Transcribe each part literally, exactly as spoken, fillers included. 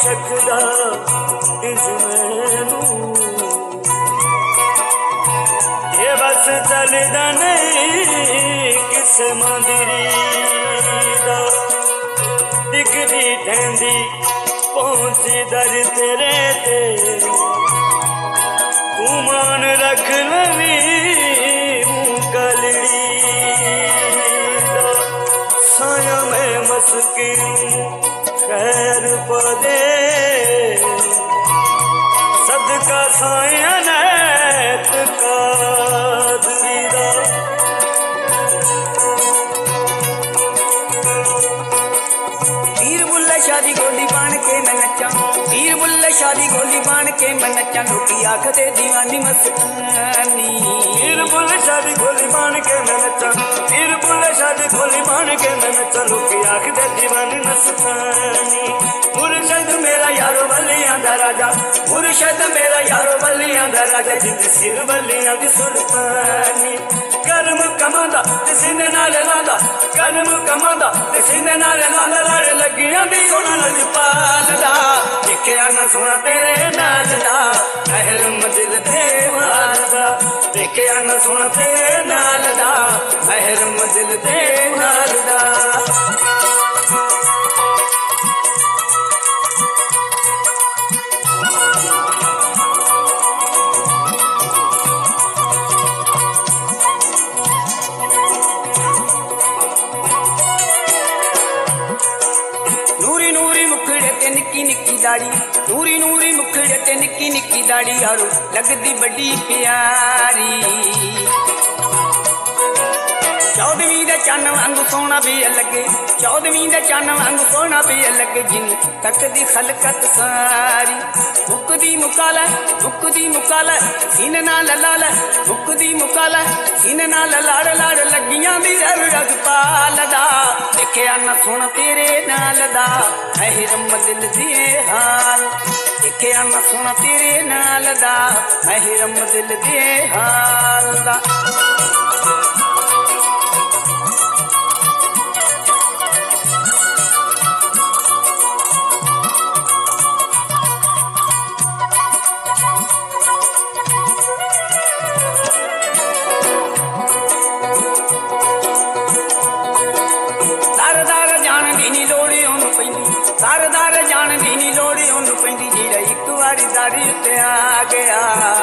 सकदा इंज मैनू ये बस चलदा नहीं किसे मंदिरी दा दिखदी ठहंदी पहुंची दर तेरे ते तू मान रख लवी कलड़ी साया में मस्की खैर पदे सदका साया नैत कादरी दा पीर बुल्ले शादी गोली बाण के मैं नचा पीर बुल्ले शादी गोली बाण के मैं नचा लोकी आखदे दीवानी मस्तानी पीर बुल्ले शादी गोली बाण के मैं नचा पीर बुल्ले शादी गोली बाण के मैं नचा लोकी आखदे दीवानी मस्तानी मुर्शद मेरा यारो बलियां दा राजा मुर्शद मेरा यारो बलियां दा राजा जिंद सिर बलियां दी सुल्तानी कर्म कमांदा ते सीने नाल लांदा कर्म कमांदा ते सीने नाल लांदा लड़ लगियां दी सोना लजपाल दा देखिया ना सोना तेरे नाल दा महरम दिल दे वाल दा देखिया ना सोना तेरे नाल दा महरम दिल दे वाल दा निक्की निक्की दाड़ी नूरी नूरी मुखड़े ते निक्की निक्की दाड़ी यारो लगदी बड़ी प्यारी चौदवीं दे चन्न वांगू सोना भी लगे चौदवीं दे चन्न वांगू सोना भी लगे जिन्नी तकदी खलकत सारी मुकदी मुकाला मुकदी मुकाला सीने नाल लाल मुकदी मुकाला सीने नाल लाड़ लाड़ लगियां दी रग रग पालदा देखिया ना सुन तेरे नाल दा महरम दिल दे हाल देखिया ना सुन तेरे नाल दा महरम दिल दे हाल दा दार दार जान दी नी लोड़ी ओनू पैंदी जीड़ा एक वारी दारी उत्ते आ गया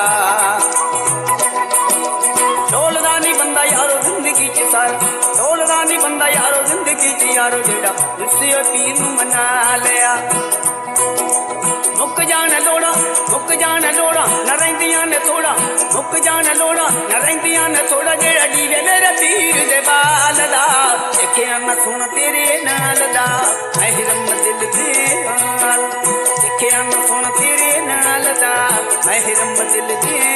ढोलदा नी बंदा यारो जिंदगी च सारा ढोलदा नी बंदा यारो जिंदगी च यारो जेड़ा जिससे पीर नू मना लिया मुक जान लोड़ा मुक जान लोड़ा न रहिंदियां ने थोड़ा मुक जान लोड़ा न रहिंदियां ने थोड़ा जेड़ा डीवे मेरे पीर दे बाल दा देखिया ना सुन तेरे नाल दा महरम दिल दे हाल देखिया ना सुन तेरे नाल दा महरम दिल दे